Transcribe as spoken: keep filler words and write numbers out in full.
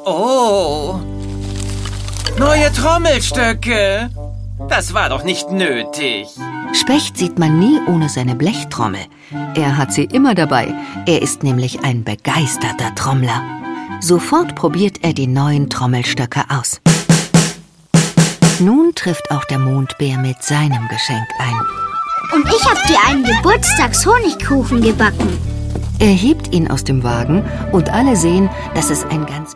Oh, neue Trommelstöcke. Das war doch nicht nötig. Specht sieht man nie ohne seine Blechtrommel. Er hat sie immer dabei. Er ist nämlich ein begeisterter Trommler. Sofort probiert er die neuen Trommelstöcke aus. Nun trifft auch der Mondbär mit seinem Geschenk ein. Und ich habe dir einen Geburtstags-Honigkuchen gebacken. Er hebt ihn aus dem Wagen und alle sehen, dass es ein ganz